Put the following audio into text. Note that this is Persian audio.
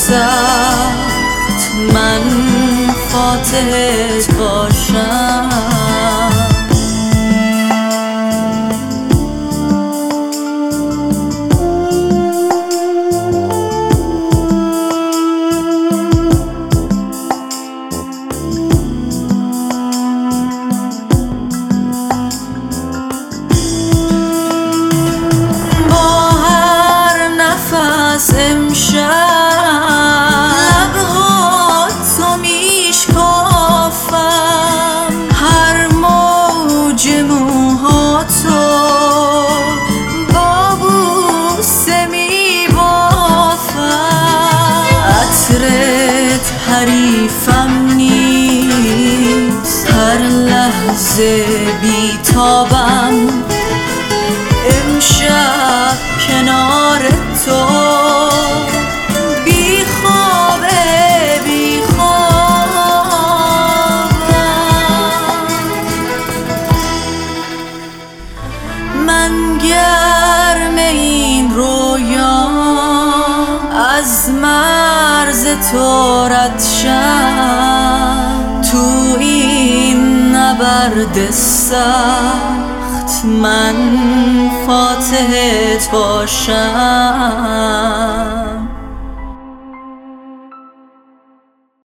سخت من فاتحت باشم. امشب لبهاتو میشکافم، هر موج موهاتو با بوسه میبافم. عطرت حریفم نیست، هر لحظه بیتابم. امشب کنار تو من گرم این رویا، از مرز تو رد شم. تو این نبرد سخت من فاتحت باشم.